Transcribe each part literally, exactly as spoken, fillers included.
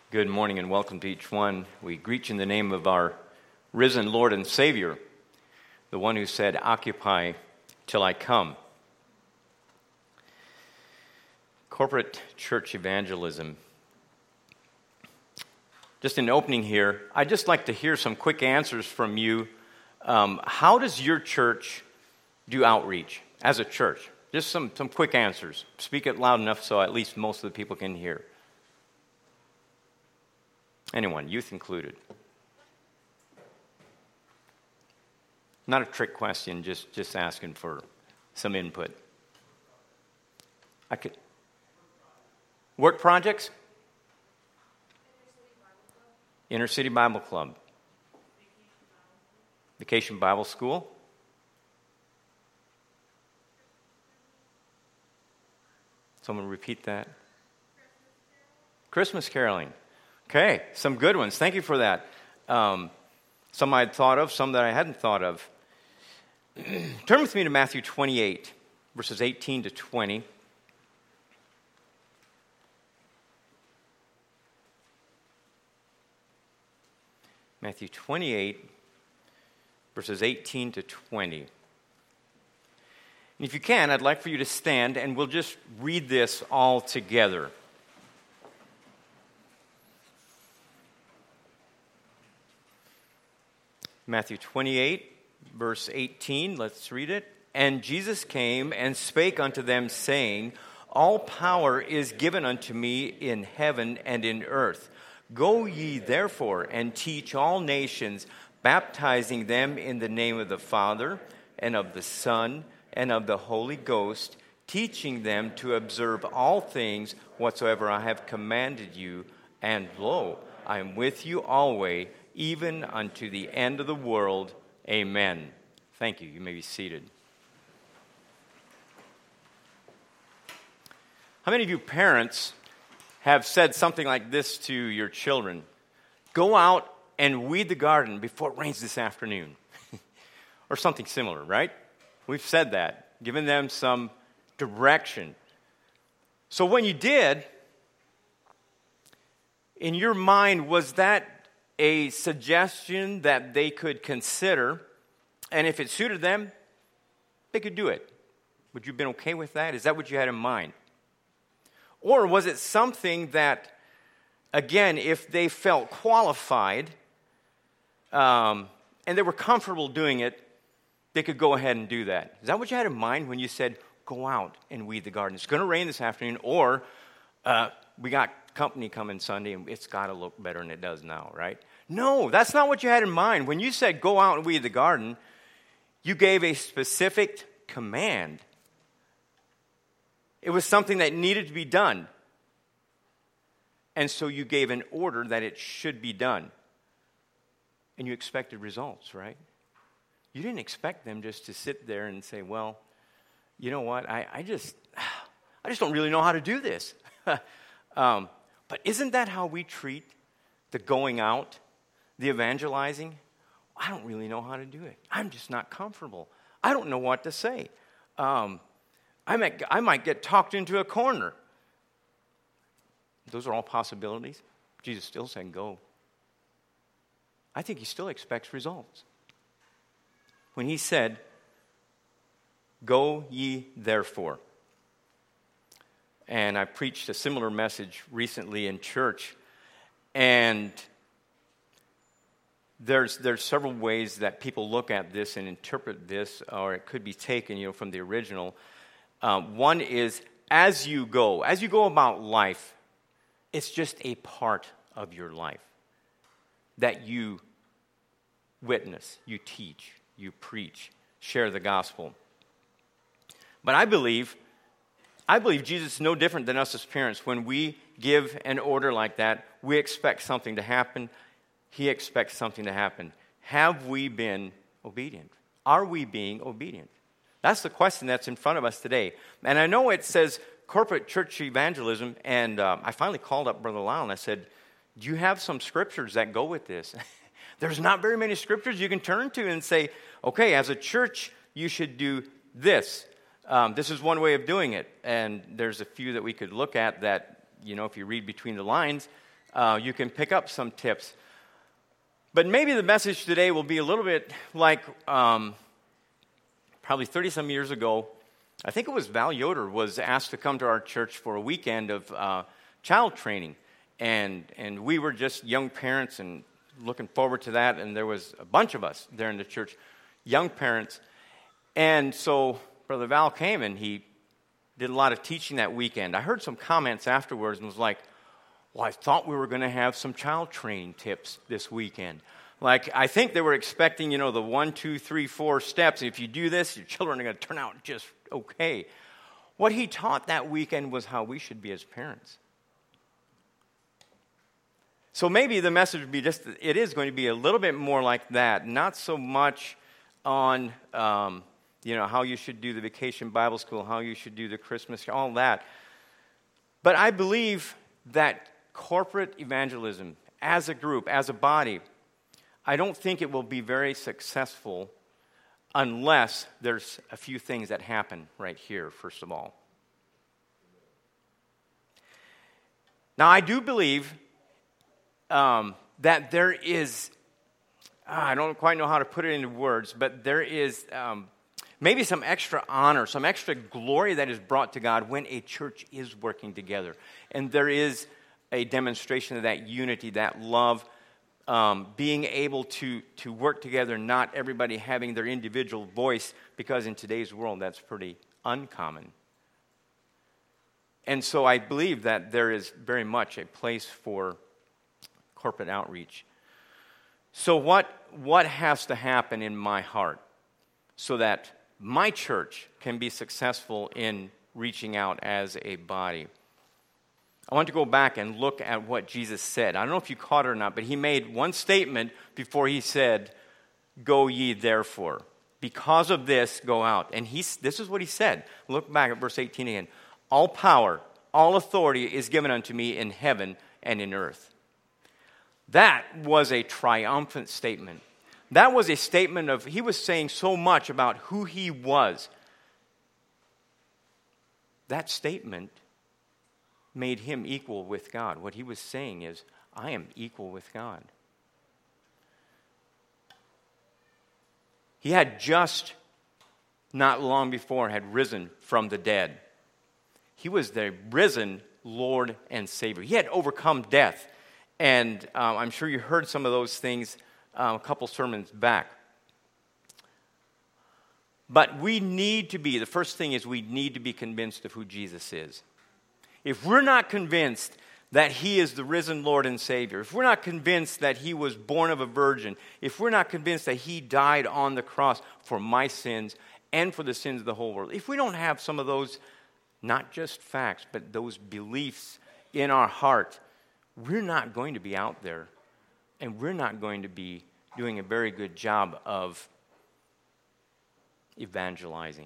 Good morning and welcome to each one. We greet you in the name of our risen Lord and Savior, the one who said, "Occupy till I come." Corporate church evangelism. Just in opening here, I'd just like to hear some quick answers from you. Um, how does your church do outreach as a church? Just some, some quick answers. Speak it loud enough so at least most of the people can hear. Anyone, youth included. Not a trick question, just, just asking for some input. I could work projects? Inner City Bible Club. Vacation Bible School. Someone repeat that. Christmas caroling. Okay, some good ones. Thank you for that. Um, some I'd thought of, some that I hadn't thought of. Turn with me to Matthew twenty-eight, verses eighteen to twenty. Matthew twenty-eight, verses eighteen to twenty. And if you can, I'd like for you to stand, and we'll just read this all together. Matthew twenty-eight, verse eighteen, let's read it. And Jesus came and spake unto them, saying, All power is given unto me in heaven and in earth. Go ye therefore and teach all nations, baptizing them in the name of the Father, and of the Son, and of the Holy Ghost, teaching them to observe all things whatsoever I have commanded you. And lo, I am with you always, even unto the end of the world. Amen. Thank you. You may be seated. How many of you parents have said something like this to your children? Go out and weed the garden before it rains this afternoon. Or something similar, right? We've said that, given them some direction. So when you did, in your mind, was that a suggestion that they could consider, and if it suited them, they could do it? Would you have been okay with that? Is that what you had in mind? Or was it something that, again, if they felt qualified um, and they were comfortable doing it, they could go ahead and do that? Is that what you had in mind when you said, go out and weed the garden? It's going to rain this afternoon, or uh, we got company coming Sunday and it's got to look better than it does now, right? No, that's not what you had in mind. When you said go out and weed the garden, you gave a specific command. It was something that needed to be done. And so you gave an order that it should be done. And you expected results, right? You didn't expect them just to sit there and say, well, you know what, I, I just I just don't really know how to do this. um, but isn't that how we treat the going out, the evangelizing? I don't really know how to do it. I'm just not comfortable. I don't know what to say. Um, I might, I might get talked into a corner. Those are all possibilities. Jesus still saying go. I think he still expects results. When he said, go ye therefore. And I preached a similar message recently in church. And there's there's several ways that people look at this and interpret this, or it could be taken, you know, from the original. Um, one is, as you go, as you go about life, it's just a part of your life that you witness, you teach, you preach, share the gospel. But I believe, I believe Jesus is no different than us as parents. When we give an order like that, we expect something to happen. He expects something to happen. Have we been obedient? Are we being obedient? That's the question that's in front of us today. And I know it says corporate church evangelism, and uh, I finally called up Brother Lyle and I said, do you have some scriptures that go with this? There's not very many scriptures you can turn to and say, okay, as a church, you should do this. Um, this is one way of doing it. And there's a few that we could look at that, you know, if you read between the lines, uh, you can pick up some tips. But maybe the message today will be a little bit like um, probably thirty-some years ago. I think it was Val Yoder was asked to come to our church for a weekend of uh, child training. And and we were just young parents and looking forward to that. And there was a bunch of us there in the church, young parents. And so Brother Val came and he did a lot of teaching that weekend. I heard some comments afterwards and was like, well, I thought we were going to have some child training tips this weekend. Like, I think they were expecting, you know, the one, two, three, four steps. If you do this, your children are going to turn out just okay. What he taught that weekend was how we should be as parents. So maybe the message would be just, it is going to be a little bit more like that. Not so much on, um, you know, how you should do the vacation Bible school, how you should do the Christmas, all that. But I believe that corporate evangelism, as a group, as a body, I don't think it will be very successful unless there's a few things that happen right here, first of all. Now, I do believe um, that there is, I don't quite know how to put it into words, but there is um, maybe some extra honor, some extra glory that is brought to God when a church is working together. And there is a demonstration of that unity, that love, um, being able to, to work together, not everybody having their individual voice, because in today's world that's pretty uncommon. And so I believe that there is very much a place for corporate outreach. So what, what has to happen in my heart so that my church can be successful in reaching out as a body? I want to go back and look at what Jesus said. I don't know if you caught it or not, but he made one statement before he said, "Go ye therefore. Because of this, go out." And he, this is what he said. Look back at verse eighteen again. "All power, all authority is given unto me in heaven and in earth." That was a triumphant statement. That was a statement of, he was saying so much about who he was. That statement made him equal with God. What he was saying is, I am equal with God. He had just not long before had risen from the dead. He was the risen Lord and Savior. He had overcome death. And um, I'm sure you heard some of those things um, a couple sermons back. But we need to be, the first thing is we need to be convinced of who Jesus is. If we're not convinced that he is the risen Lord and Savior, if we're not convinced that he was born of a virgin, if we're not convinced that he died on the cross for my sins and for the sins of the whole world, if we don't have some of those, not just facts, but those beliefs in our heart, we're not going to be out there, and we're not going to be doing a very good job of evangelizing.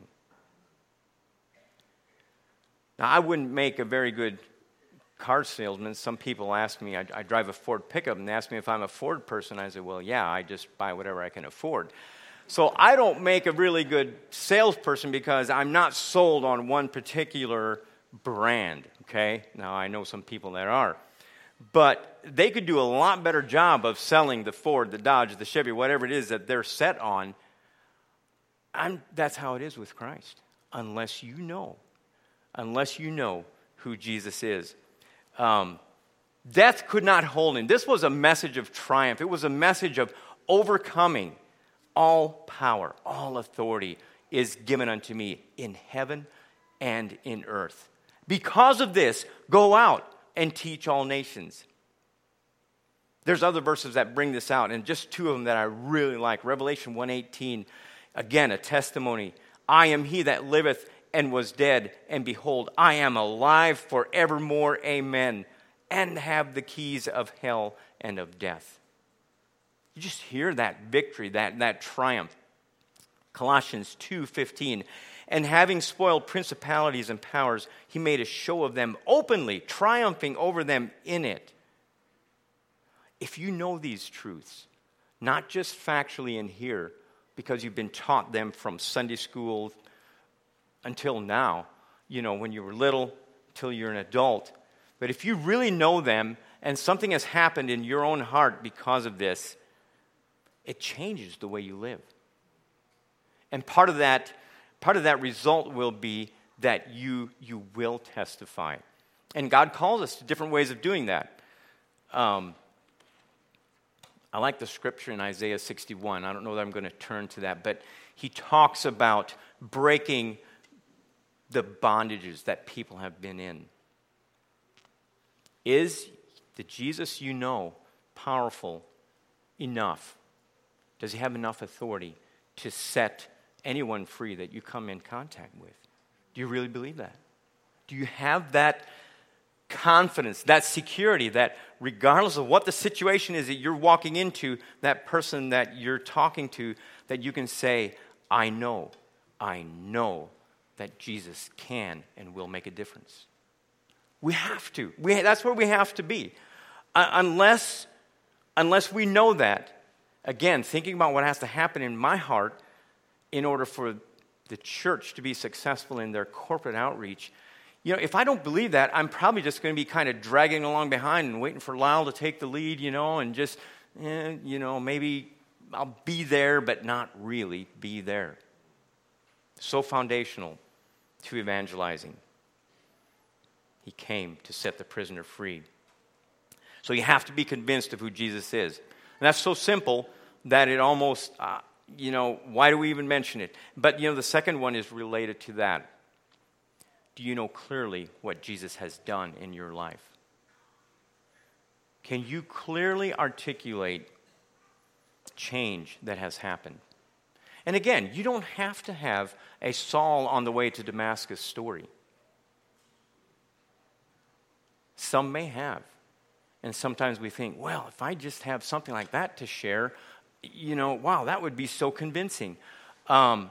Now, I wouldn't make a very good car salesman. Some people ask me, I, I drive a Ford pickup, and they ask me if I'm a Ford person. I say, well, yeah, I just buy whatever I can afford. So I don't make a really good salesperson because I'm not sold on one particular brand, okay? Now, I know some people that are. But they could do a lot better job of selling the Ford, the Dodge, the Chevy, whatever it is that they're set on. I'm, that's how it is with Christ, unless you know, unless you know who Jesus is. Um, death could not hold him. This was a message of triumph. It was a message of overcoming. All power, all authority is given unto me in heaven and in earth. Because of this, go out and teach all nations. There's other verses that bring this out, and just two of them that I really like. Revelation one eighteen, again, a testimony. I am he that liveth and was dead, and behold, I am alive forevermore, amen, and have the keys of hell and of death. You just hear that victory, that, that triumph. Colossians two fifteen, and having spoiled principalities and powers, he made a show of them openly, triumphing over them in it. If you know these truths, not just factually in here, because you've been taught them from Sunday school until now, you know, when you were little, till you're an adult, but if you really know them and something has happened in your own heart because of this, it changes the way you live. And part of that, part of that result will be that you, you will testify. And God calls us to different ways of doing that. Um, I like the scripture in Isaiah sixty-one. I don't know that I'm going to turn to that, but he talks about breaking the bondages that people have been in. Is the Jesus you know powerful enough? Does he have enough authority to set anyone free that you come in contact with? Do you really believe that? Do you have that confidence, that security, that regardless of what the situation is that you're walking into, that person that you're talking to, that you can say, I know, I know that Jesus can and will make a difference? We have to. We, that's where we have to be. Uh, unless, unless we know that, again, thinking about what has to happen in my heart in order for the church to be successful in their corporate outreach, you know, if I don't believe that, I'm probably just going to be kind of dragging along behind and waiting for Lyle to take the lead, you know, and just, eh, you know, maybe I'll be there, but not really be there. So foundational to evangelizing. He came to set the prisoner free. So you have to be convinced of who Jesus is. And that's so simple that it almost, uh, you know, why do we even mention it? But, you know, the second one is related to that. Do you know clearly what Jesus has done in your life? Can you clearly articulate change that has happened? And again, you don't have to have a Saul on the way to Damascus story. Some may have. And sometimes we think, well, if I just have something like that to share, you know, wow, that would be so convincing. Um,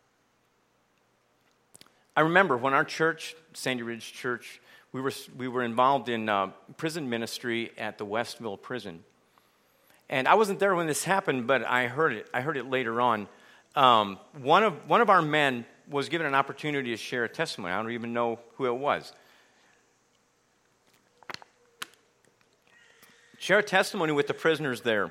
I remember when our church, Sandy Ridge Church, we were we were involved in uh, prison ministry at the Westville prison. And I wasn't there when this happened, but I heard it. I heard it later on. Um, one of one of our men was given an opportunity to share a testimony. I don't even know who it was. Share a testimony with the prisoners there.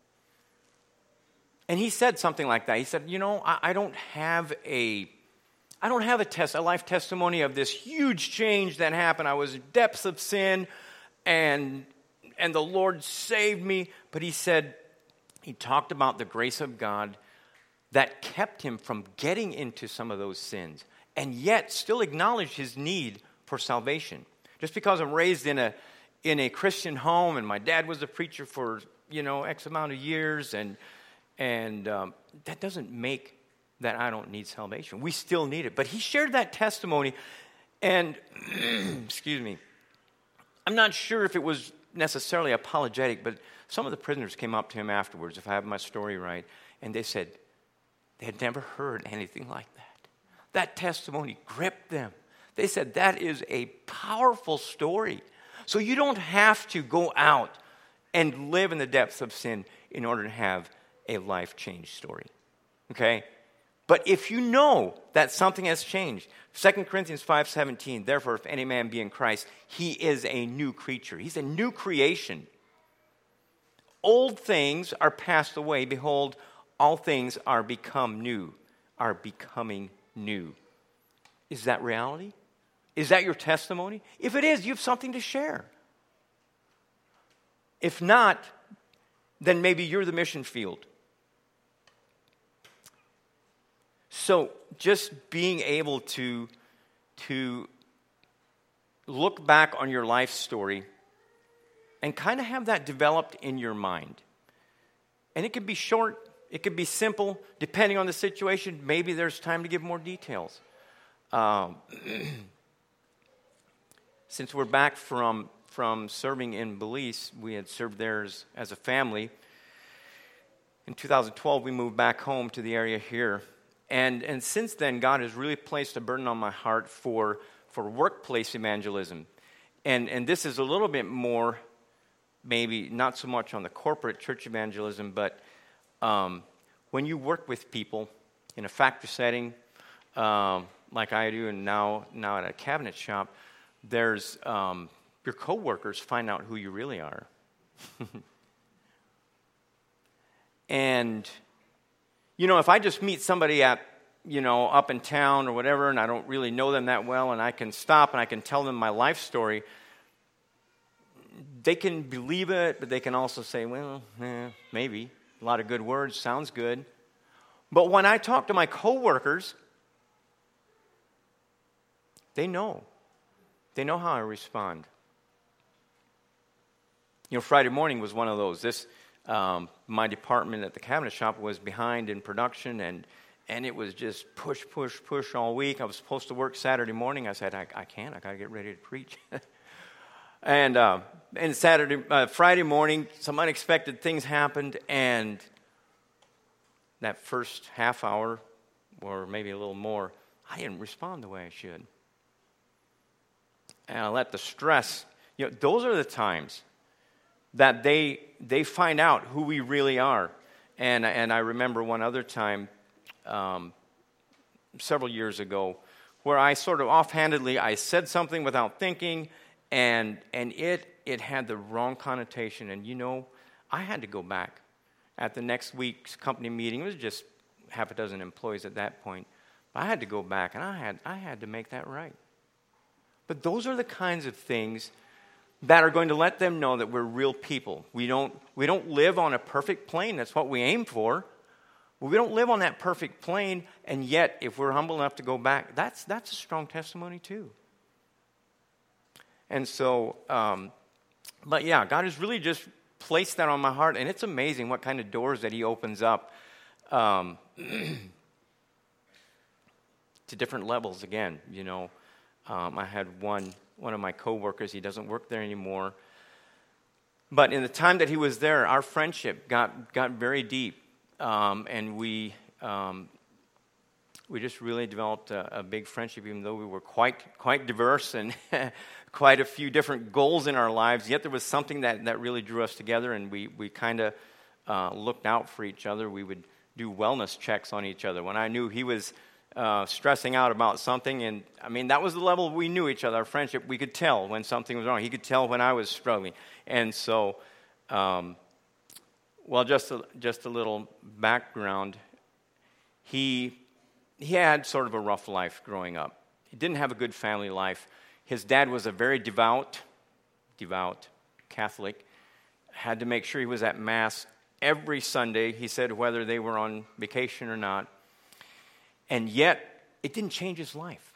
And he said something like that. He said, you know, I, I don't have a, I don't have a test, a life testimony of this huge change that happened. I was in depths of sin, and and the Lord saved me. But he said, he talked about the grace of God that kept him from getting into some of those sins, and yet still acknowledged his need for salvation. Just because I'm raised in a in a Christian home, and my dad was a preacher for, you know, X amount of years, and and um, that doesn't make that I don't need salvation. We still need it. But he shared that testimony, and excuse me, I'm not sure if it was necessarily apologetic, but some of the prisoners came up to him afterwards, if I have my story right, and they said they had never heard anything like that. That testimony gripped them. They said that is a powerful story. So you don't have to go out and live in the depths of sin in order to have a life change story. Okay? But if you know that something has changed, Second Corinthians five seventeen, therefore if any man be in Christ, he is a new creature. He's a new creation. Old things are passed away. Behold, all things are become new, are becoming new. Is that reality? Is that your testimony? If it is, you have something to share. If not, then maybe you're the mission field. So just being able to, to look back on your life story and kind of have that developed in your mind. And it could be short, it could be simple, depending on the situation. Maybe there's time to give more details. Um, Since we're back from, from serving in Belize, we had served there as, as a family. In two thousand twelve, we moved back home to the area here. And, and since then, God has really placed a burden on my heart for, for workplace evangelism. And, and this is a little bit more, maybe not so much on the corporate church evangelism, but um, when you work with people in a factory setting, um, like I do, and now, now at a cabinet shop, there's um, your coworkers find out who you really are. And, you know, if I just meet somebody at, you know, up in town or whatever, and I don't really know them that well, and I can stop and I can tell them my life story, they can believe it, but they can also say, well, eh, maybe. A lot of good words, sounds good. But when I talk to my coworkers, they know. They know how I respond. You know, Friday morning was one of those. This, um, my department at the cabinet shop was behind in production, and and it was just push, push, push all week. I was supposed to work Saturday morning. I said, I, I can't. I got to get ready to preach. and uh, and Saturday, uh, Friday morning, some unexpected things happened, and that first half hour, or maybe a little more, I didn't respond the way I should. And I let the stress, you know, those are the times that they they find out who we really are. And and I remember one other time, um, several years ago, where I sort of offhandedly, I said something without thinking, and and it it had the wrong connotation. And you know, I had to go back at the next week's company meeting. It was just half a dozen employees at that point. But I had to go back, and I had I had to make that right. But those are the kinds of things that are going to let them know that we're real people. We don't we don't live on a perfect plane. That's what we aim for. But we don't live on that perfect plane, and yet, if we're humble enough to go back, that's that's a strong testimony too. And so, um, but yeah, God has really just placed that on my heart, and it's amazing what kind of doors that He opens up um, to different levels. Again, you know. Um, I had one one of my coworkers. He doesn't work there anymore. But in the time that he was there, our friendship got got very deep, um, and we um, we just really developed a, a big friendship. Even though we were quite quite diverse and quite a few different goals in our lives, yet there was something that, that really drew us together, and we we kind of uh, looked out for each other. We would do wellness checks on each other. When I knew he was Uh, stressing out about something, and I mean that was the level we knew each other. Our friendship, we could tell when something was wrong. He could tell when I was struggling, and so, um, well, just a, just a little background. He he had sort of a rough life growing up. He didn't have a good family life. His dad was a very devout, devout Catholic. Had to make sure he was at Mass every Sunday. He said whether they were on vacation or not. And yet, it didn't change his life.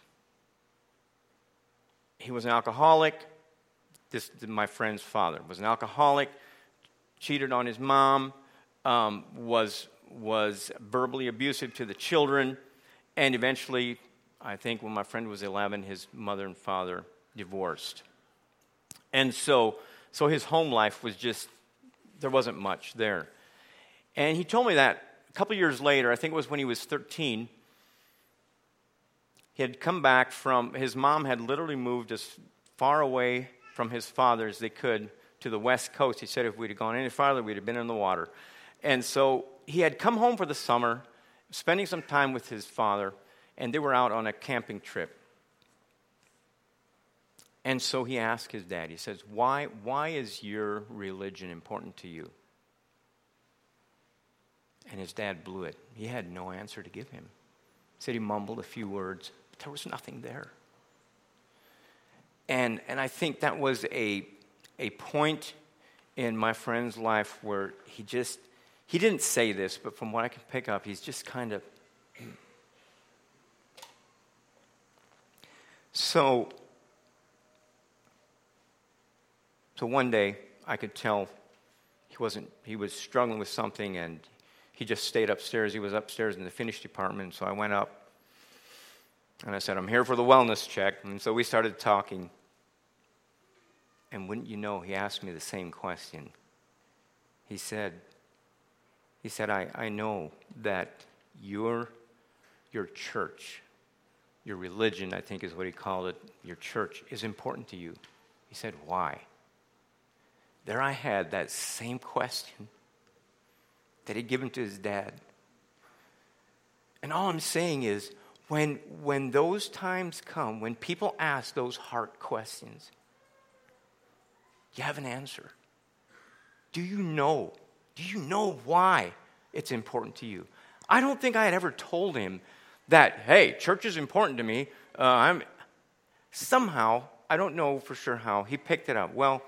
He was an alcoholic. This, my friend's father was an alcoholic, cheated on his mom, um, was, was verbally abusive to the children, and eventually, I think when my friend was eleven, his mother and father divorced. And so, so his home life was just, there wasn't much there. And he told me that a couple years later, I think it was when he was thirteen, he had come back from, his mom had literally moved as far away from his father as they could to the West Coast. He said if we'd have gone any farther, we'd have been in the water. And so he had come home for the summer, spending some time with his father, and they were out on a camping trip. And so he asked his dad, he says, why, why is your religion important to you? And his dad blew it. He had no answer to give him. He said he mumbled a few words. There was nothing there. And and I think that was a a point in my friend's life where he just, he didn't say this, but from what I can pick up, he's just kind of, so, so one day I could tell he wasn't, he was struggling with something, and he just stayed upstairs. He was upstairs in the finish department, so I went up. And I said, I'm here for the wellness check. And so we started talking. And wouldn't you know, he asked me the same question. He said, he said, I, I know that your, your church, your religion, I think is what he called it, your church is important to you. He said, why? There I had that same question that he'd given to his dad. And all I'm saying is, When when those times come, when people ask those hard questions, you have an answer? Do you know? Do you know why it's important to you? I don't think I had ever told him that, hey, church is important to me. Uh, I'm somehow, I don't know for sure how, he picked it up. Well,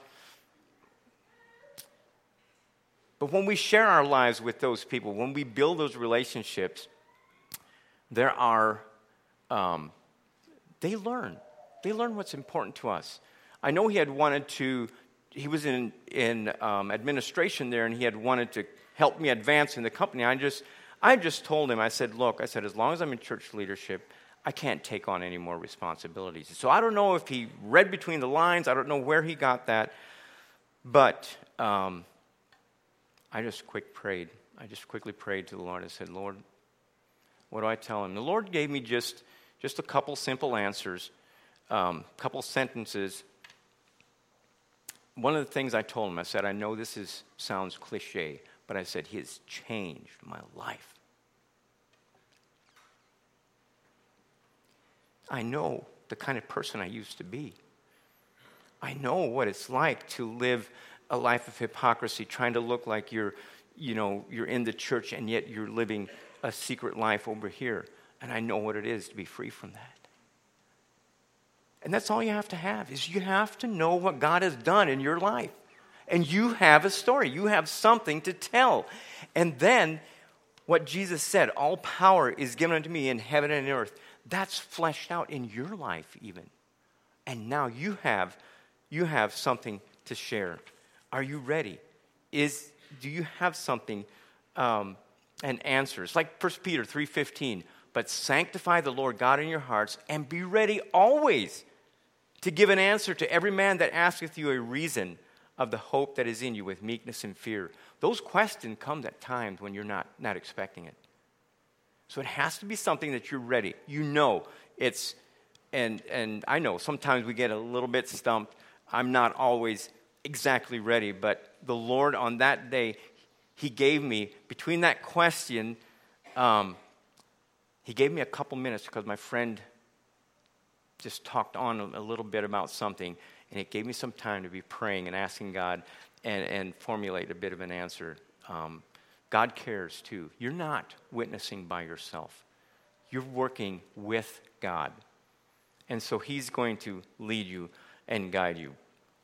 but when we share our lives with those people, when we build those relationships, there are, um, they learn. They learn what's important to us. I know he had wanted to, he was in, in um, administration there, and he had wanted to help me advance in the company. I just, I just told him, I said, look, I said, as long as I'm in church leadership, I can't take on any more responsibilities. So I don't know if he read between the lines. I don't know where he got that. But um, I just quick prayed. I just quickly prayed to the Lord. I said, Lord, what do I tell him? The Lord gave me just, just a couple simple answers, a um, couple sentences. One of the things I told him, I said, I know this is sounds cliche, but I said, he has changed my life. I know the kind of person I used to be. I know what it's like to live a life of hypocrisy, trying to look like you're, you know, you're in the church and yet you're living a secret life over here. And I know what it is to be free from that. And that's all you have to have, is you have to know what God has done in your life. And you have a story. You have something to tell. And then what Jesus said, all power is given unto me in heaven and in earth. That's fleshed out in your life even. And now you have, you have something to share. Are you ready? Is, do you have something, um, an answer? It's like First Peter three fifteen. But sanctify the Lord God in your hearts, and be ready always to give an answer to every man that asketh you a reason of the hope that is in you with meekness and fear. Those questions come at times when you're not, not expecting it. So it has to be something that you're ready. You know it's, and and I know sometimes we get a little bit stumped. I'm not always exactly ready, but the Lord on that day, he gave me, between that question, um, he gave me a couple minutes because my friend just talked on a little bit about something, and it gave me some time to be praying and asking God and, and formulate a bit of an answer. Um, God cares too. You're not witnessing by yourself. You're working with God. And so he's going to lead you and guide you.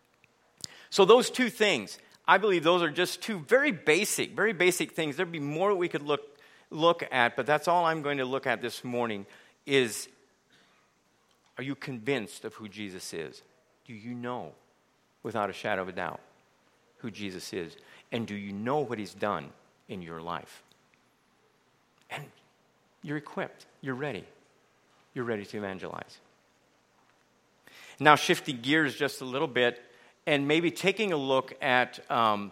So those two things, I believe those are just two very basic, very basic things. There'd be more we could look look at, but that's all I'm going to look at this morning is, are you convinced of who Jesus is? Do you know, without a shadow of a doubt, who Jesus is? And do you know what he's done in your life? And you're equipped. You're ready. You're ready to evangelize. Now, shifting gears just a little bit and maybe taking a look at, um,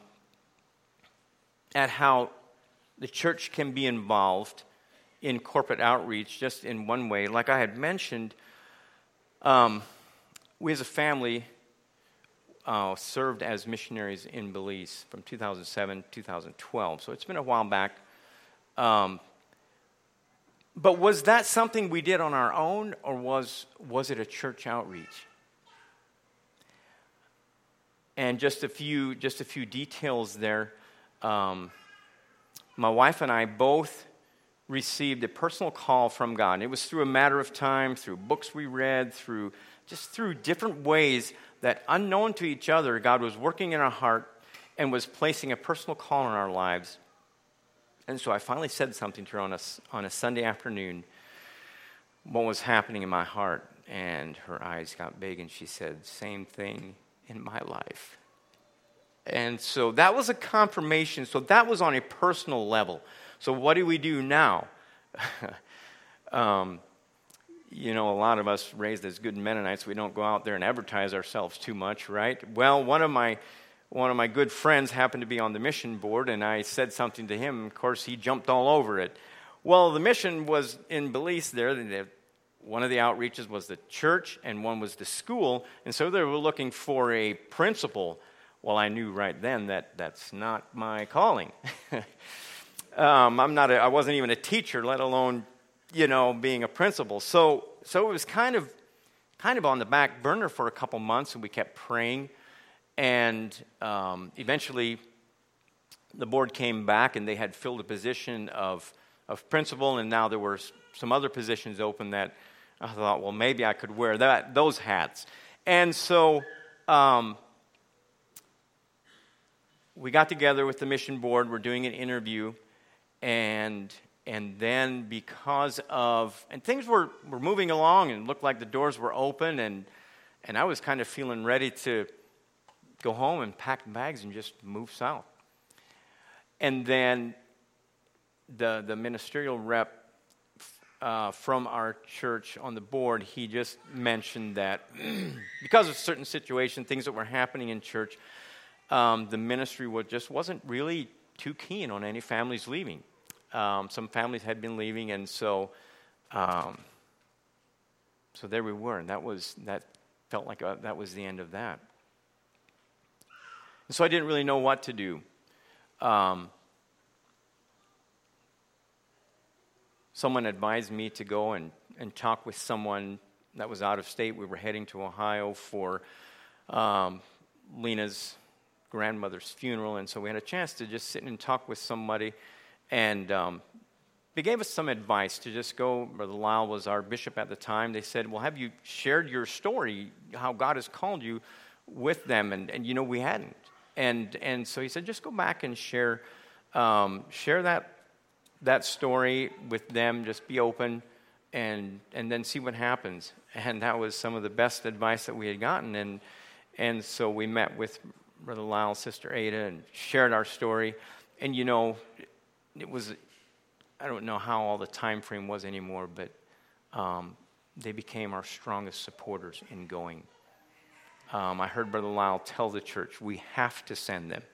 at how the church can be involved in corporate outreach just in one way. Like I had mentioned, um, we as a family uh, served as missionaries in Belize from two thousand seven to two thousand twelve. So it's been a while back. Um, but was that something we did on our own, or was was it a church outreach? And just a few just a few details there. Um, my wife and I both received a personal call from God. And it was through a matter of time, through books we read, through just through different ways that, unknown to each other, God was working in our heart and was placing a personal call in our lives. And so I finally said something to her on a, on a Sunday afternoon, what was happening in my heart. And her eyes got big and she said, same thing in my life. And so that was a confirmation. So that was on a personal level. So what do we do now? um, you know, a lot of us raised as good Mennonites, we don't go out there and advertise ourselves too much, right? Well, one of my one of my good friends happened to be on the mission board, and I said something to him. Of course, he jumped all over it. Well, the mission was in Belize there. One of the outreaches was the church, and one was the school. And so they were looking for a principal. Well, I knew right then that that's not my calling. um, I'm not. A, I wasn't even a teacher, let alone, you know, being a principal. So, so it was kind of, kind of on the back burner for a couple months, and we kept praying. And um, eventually, the board came back, and they had filled a position of, of principal, and now there were some other positions open that I thought, well, maybe I could wear that those hats. And so um, we got together with the mission board. We're doing an interview, and and then because of and things were, were moving along, and looked like the doors were open, and and I was kind of feeling ready to go home and pack the bags and just move south. And then the the ministerial rep uh, from our church on the board, he just mentioned that because of certain situations, things that were happening in church, um, the ministry was just wasn't really too keen on any families leaving. Um, some families had been leaving, and so um, so there we were, and that was that felt like a, that was the end of that. And so I didn't really know what to do. Um, someone advised me to go and, and talk with someone that was out of state. We were heading to Ohio for um, Lena's grandmother's funeral, and so we had a chance to just sit and talk with somebody, and um, they gave us some advice to just go. Brother Lyle was our bishop at the time. They said, well, have you shared your story, how God has called you, with them? And, and you know, we hadn't. And and so he said, just go back and share um, share that that story with them. Just be open, and and then see what happens. And that was some of the best advice that we had gotten. And and so we met with Brother Lyle's sister Ada and shared our story. And you know, it was, I don't know how all the time frame was anymore, but um, they became our strongest supporters in going. Um, I heard Brother Lyle tell the church, we have to send them.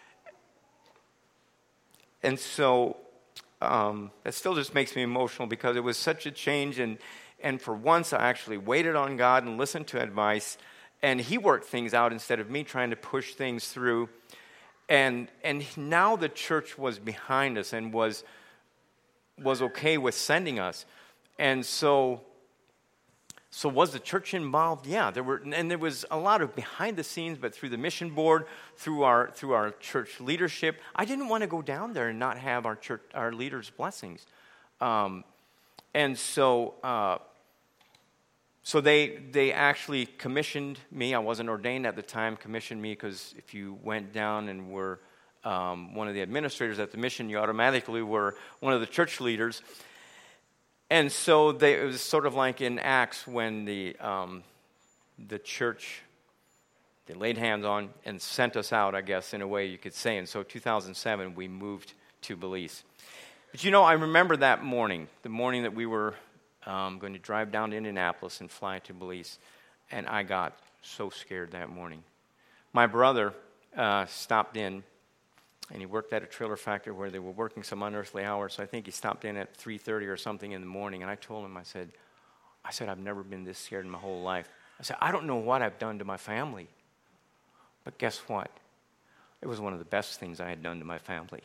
And so um, that still just makes me emotional because it was such a change. And, and for once, I actually waited on God and listened to advice. And he worked things out instead of me trying to push things through. And and now the church was behind us and was, was okay with sending us. And so... So was the church involved? Yeah, there were, and there was a lot of behind the scenes, but through the mission board, through our through our church leadership, I didn't want to go down there and not have our church, our leaders' blessings, um, and so uh, so they they actually commissioned me. I wasn't ordained at the time. Commissioned me because if you went down and were um, one of the administrators at the mission, you automatically were one of the church leaders. And so they, it was sort of like in Acts when the um, the church, they laid hands on and sent us out, I guess, in a way you could say. And so two thousand seven, we moved to Belize. But you know, I remember that morning, the morning that we were um, going to drive down to Indianapolis and fly to Belize. And I got so scared that morning. My brother uh, stopped in. And he worked at a trailer factory where they were working some unearthly hours. So I think he stopped in at three thirty or something in the morning. And I told him, I said, I said, I've never been this scared in my whole life. I said, I don't know what I've done to my family. But guess what? It was one of the best things I had done to my family.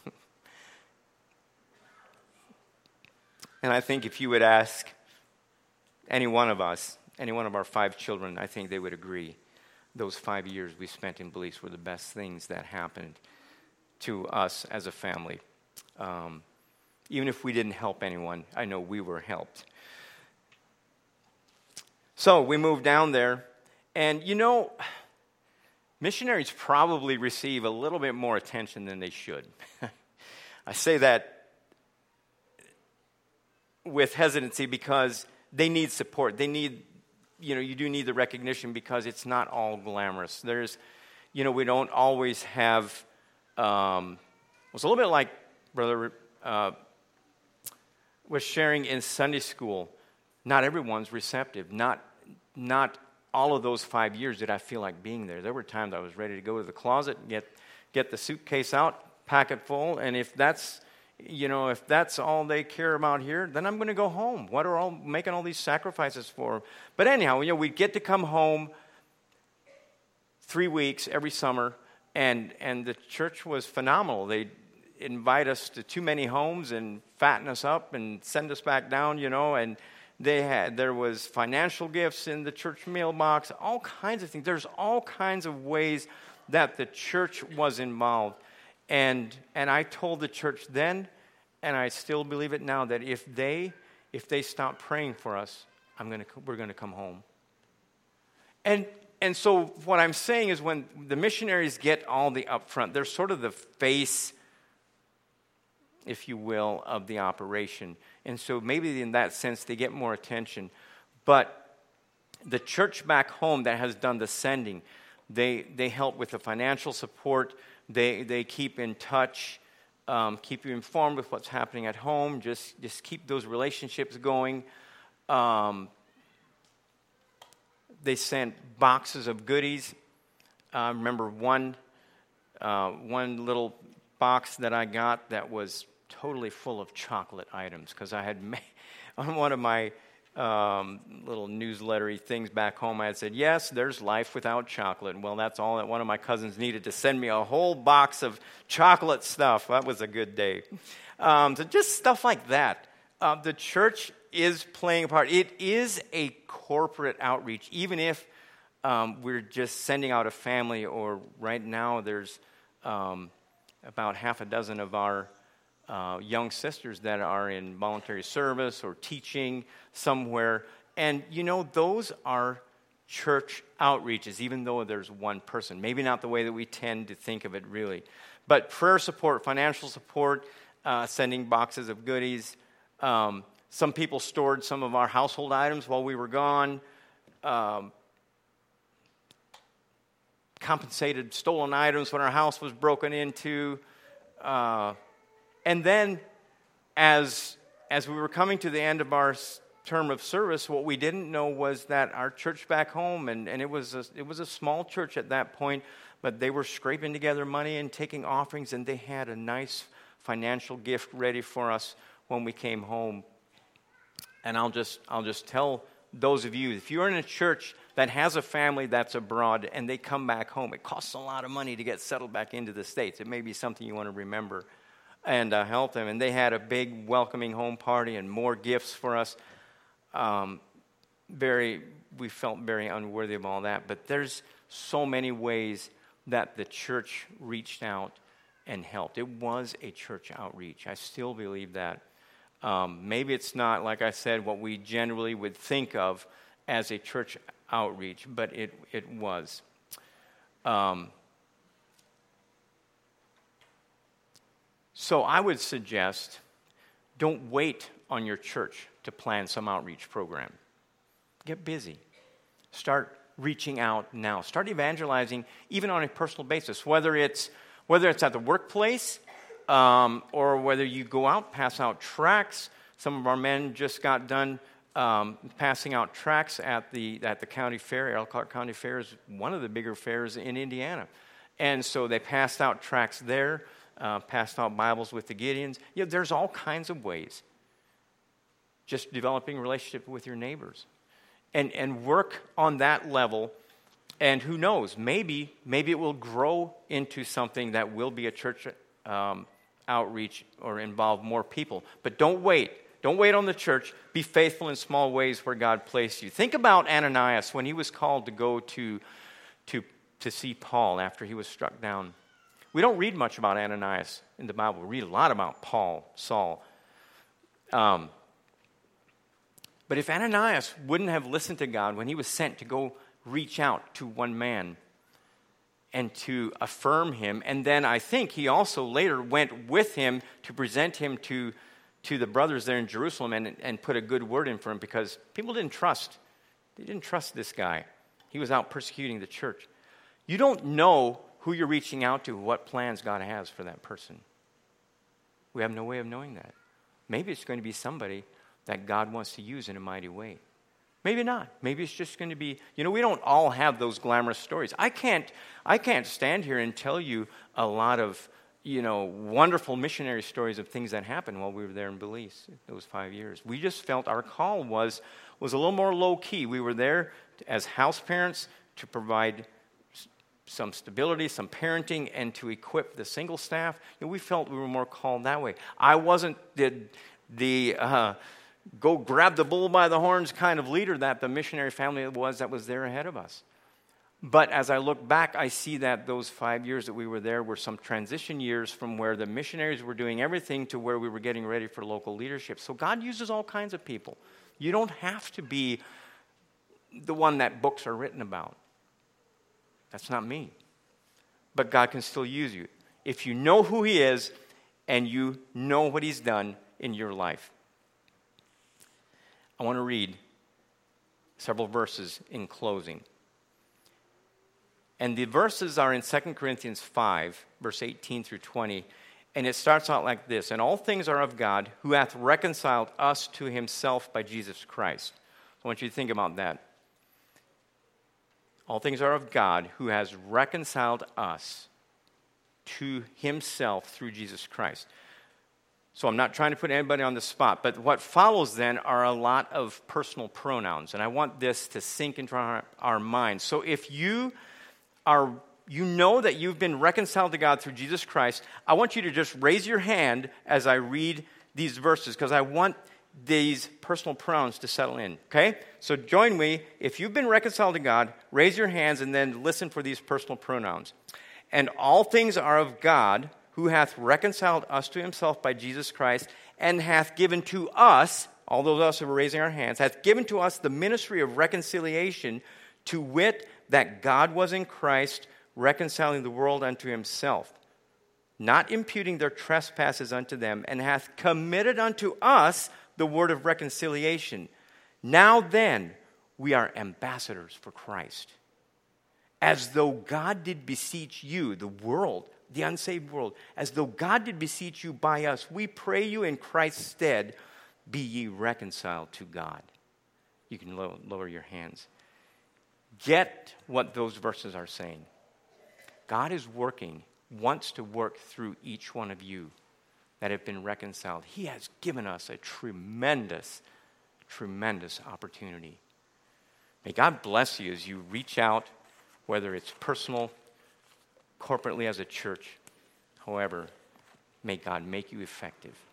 And I think if you would ask any one of us, any one of our five children, I think they would agree. Those five years we spent in Belize were the best things that happened to us as a family. Um, even if we didn't help anyone, I know we were helped. So we moved down there, and you know, missionaries probably receive a little bit more attention than they should. I say that with hesitancy because they need support. They need, you know, you do need the recognition because it's not all glamorous. There's, you know, we don't always have Um, it was a little bit like Brother uh, was sharing in Sunday school. Not everyone's receptive. Not not all of those five years did I feel like being there. There were times I was ready to go to the closet, get get the suitcase out, pack it full, and if that's you know if that's all they care about here, then I'm going to go home. What are all making all these sacrifices for? But anyhow, you know, we'd get to come home three weeks every summer. And and the church was phenomenal. They'd invite us to too many homes and fatten us up and send us back down, you know, and They had there was financial gifts in the church mailbox, all kinds of things. There's all kinds of ways that the church was involved. And and I told the church then, and I still believe it now, that if they if they stop praying for us, I'm gonna we're gonna come home. And and so what I'm saying is, when the missionaries get all the upfront, they're sort of the face, if you will, of the operation. And so maybe in that sense they get more attention. But the church back home that has done the sending, they they help with the financial support. They they keep in touch, um, keep you informed with what's happening at home. Just just keep those relationships going. Um, they sent boxes of goodies. I uh, remember one uh, one little box that I got that was totally full of chocolate items, because I had made, on one of my um, little newslettery things back home, I had said, yes, there's life without chocolate. Well, that's all that one of my cousins needed, to send me a whole box of chocolate stuff. That was a good day. Um, so just stuff like that. Uh, the church is playing a part. It is a corporate outreach, even if um, we're just sending out a family, or right now there's um, about half a dozen of our Uh, young sisters that are in voluntary service or teaching somewhere. And, you know, those are church outreaches, even though there's one person. Maybe not the way that we tend to think of it, really. But prayer support, financial support, uh, sending boxes of goodies. Um, some people stored some of our household items while we were gone. Um, compensated stolen items when our house was broken into. Uh, And then, as as we were coming to the end of our term of service, what we didn't know was that our church back home, and, and it was a, it was a small church at that point, but they were scraping together money and taking offerings, and they had a nice financial gift ready for us when we came home. And I'll just I'll just tell those of you, if you're in a church that has a family that's abroad and they come back home, it costs a lot of money to get settled back into the States. It may be something you want to remember and uh, help them. And they had a big welcoming home party and more gifts for us. Um, very, we felt very unworthy of all that. But there's so many ways that the church reached out and helped. It was a church outreach. I still believe that. Um, maybe it's not, like I said, what we generally would think of as a church outreach, but it, it was. Um, So I would suggest, don't wait on your church to plan some outreach program. Get busy. Start reaching out now. Start evangelizing, even on a personal basis, whether it's whether it's at the workplace um, or whether you go out, pass out tracts. Some of our men just got done um, passing out tracts at the at the county fair. Elkhart County Fair is one of the bigger fairs in Indiana, and so they passed out tracts there. Uh, passed out Bibles with the Gideons. You know, there's all kinds of ways. Just developing a relationship with your neighbors. And and work on that level. And who knows, maybe maybe it will grow into something that will be a church um, outreach or involve more people. But don't wait. Don't wait on the church. Be faithful in small ways where God placed you. Think about Ananias when he was called to go to to to see Paul after he was struck down. We don't read much about Ananias in the Bible. We read a lot about Paul, Saul. Um, but if Ananias wouldn't have listened to God when he was sent to go reach out to one man and to affirm him, and then I think he also later went with him to present him to, to the brothers there in Jerusalem and, and put a good word in for him, because people didn't trust. They didn't trust this guy. He was out persecuting the church. You don't know who you're reaching out to, what plans God has for that person. We have no way of knowing that. Maybe it's going to be somebody that God wants to use in a mighty way. Maybe not. Maybe it's just going to be, you know, we don't all have those glamorous stories. I can't, I can't stand here and tell you a lot of, you know, wonderful missionary stories of things that happened while we were there in Belize those five years. We just felt our call was, was a little more low-key. We were there as house parents to provide some stability, some parenting, and to equip the single staff. You know, we felt we were more called that way. I wasn't the, the uh, go grab the bull by the horns kind of leader that the missionary family was that was there ahead of us. But as I look back, I see that those five years that we were there were some transition years from where the missionaries were doing everything to where we were getting ready for local leadership. So God uses all kinds of people. You don't have to be the one that books are written about. That's not me. But God can still use you if you know who He is and you know what He's done in your life. I want to read several verses in closing. And the verses are in Second Corinthians five, verse eighteen through twenty. And it starts out like this. And all things are of God, who hath reconciled us to Himself by Jesus Christ. I want you to think about that. All things are of God, who has reconciled us to Himself through Jesus Christ. So I'm not trying to put anybody on the spot, but what follows then are a lot of personal pronouns. And I want this to sink into our, our minds. So if you are, you know that you've been reconciled to God through Jesus Christ, I want you to just raise your hand as I read these verses, because I want these personal pronouns to settle in, okay? So join me. If you've been reconciled to God, raise your hands and then listen for these personal pronouns. And all things are of God, who hath reconciled us to Himself by Jesus Christ, and hath given to us, all those of us who are raising our hands, hath given to us the ministry of reconciliation, to wit, that God was in Christ, reconciling the world unto Himself, not imputing their trespasses unto them, and hath committed unto us the word of reconciliation. Now then, we are ambassadors for Christ, as though God did beseech you, the world, the unsaved world, as though God did beseech you by us, we pray you in Christ's stead, be ye reconciled to God. You can low, lower your hands. Get what those verses are saying. God is working, wants to work through each one of you that have been reconciled. He has given us a tremendous, tremendous opportunity. May God bless you as you reach out, whether it's personal, corporately as a church. However, may God make you effective.